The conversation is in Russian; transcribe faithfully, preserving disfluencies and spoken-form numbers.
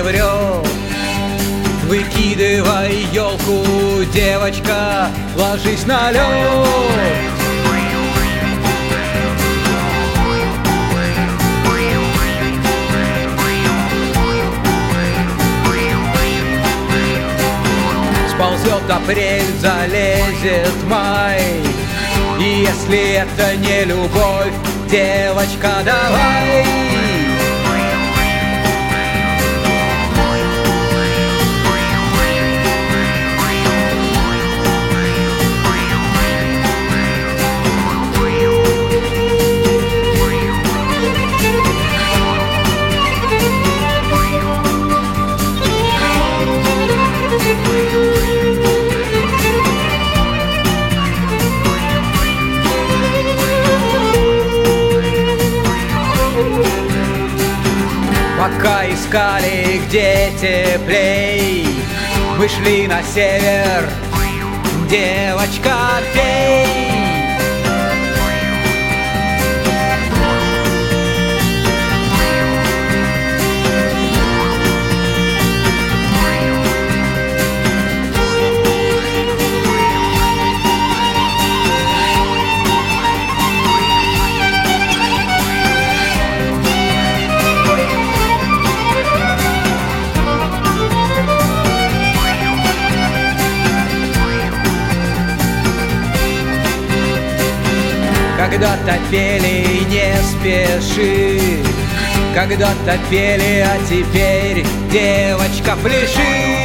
врет. Выкидывай елку, девочка, ложись на лед. Сползет апрель, залезет май, и если это не любовь, девочка, давай. Пока искали, где теплей, мы шли на север, девочка, пей. Когда-то пели, не спеши, когда-то пели, а теперь, девочка, пляши.